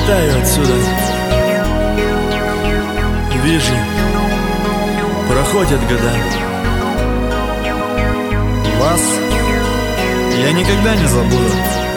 улетаю отсюда. Вижу, проходят года. Вас я никогда не забуду.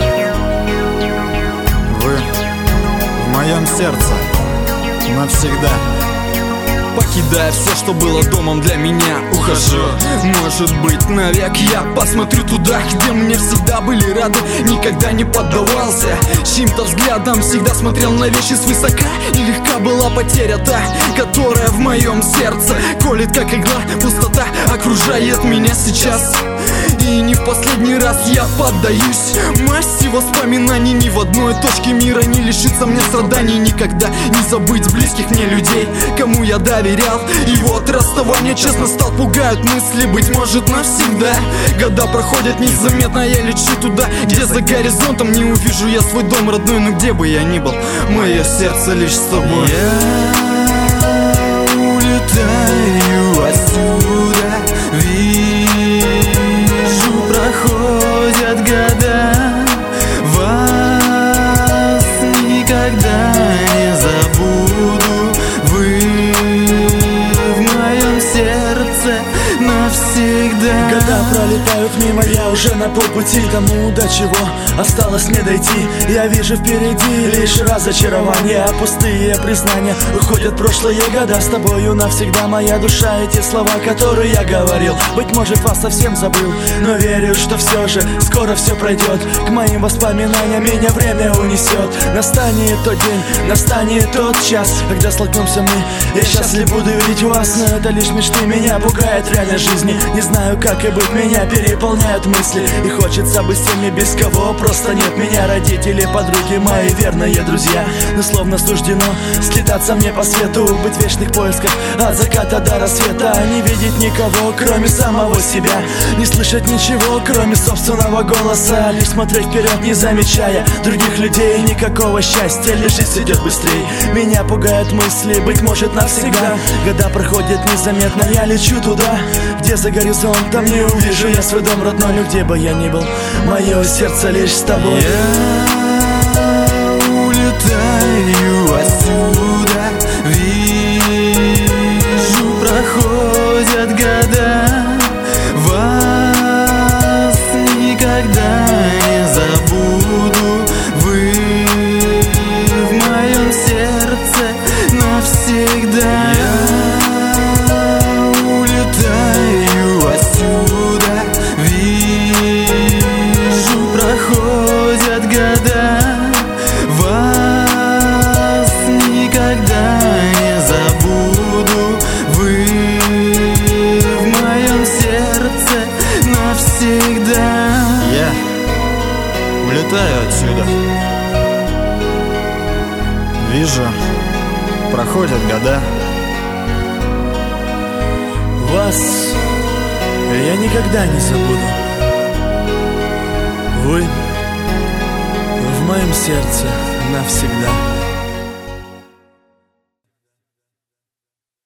Вы в моем сердце навсегда. Покидая все, что было домом для меня, ухожу. Может быть, навек я посмотрю туда, где мне всегда были рады. Никогда не поддавался чьим-то взглядом, всегда смотрел на вещи свысока. И легка была потеря та, которая в моем сердце колет как игла. Пустота окружает меня сейчас, и не в последний раз я поддаюсь массе воспоминаний. Ни в одной точке мира не лишится мне страданий. Никогда не забыть близких мне людей, кому я доверял. И вот расставание, честно, стал пугают мысли. Быть может, навсегда. Года проходят незаметно, я лечу туда, где за горизонтом не увижу я свой дом родной. Но где бы я ни был, мое сердце лишь с тобой. Я улетаю отсюда. Вижу, проходят года. Вас никогда не забуду. Вы в моем сердце навсегда. Года пролетают мимо, я уже на полпути к тому, до чего осталось не дойти. Я вижу впереди лишь разочарование, пустые признания. Уходят прошлые года, с тобою навсегда моя душа. Эти слова, которые я говорил, быть может, вас совсем забыл, но верю, что все же скоро все пройдет. К моим воспоминаниям меня время унесет. Настанет тот день, настанет тот час, когда столкнемся мы. Я счастлив буду видеть вас, но это лишь мечты. Меня пугает реальность жизни, не знаю как и быть, меня переполняют мысли. И хочется быть с теми, без кого просто нет меня. Родители, подруги, мои верные друзья. Но словно суждено слетаться мне по свету, быть в вечных поисках от заката до рассвета. Не видеть никого, кроме самого себя, не слышать ничего, кроме собственного голоса. Лишь смотреть вперед, не замечая других людей. Никакого счастья, лишь жизнь идет быстрее. Меня пугают мысли, быть может, навсегда. Года проходят незаметно, я лечу туда, где за горизонтом не увижу я свой дом родной. Но где бы я ни был, мое сердце лишь с тобой. Я улетаю отсюда. Вижу, проходят года. Вас никогда не забуду. Вы в моем сердце навсегда. Я улетаю отсюда. Вижу, проходят года. Вас никогда не забуду. Вы в моем сердце навсегда. Я улетаю отсюда. Вижу, проходят года. Вас я никогда не забуду. Вы в моем сердце навсегда.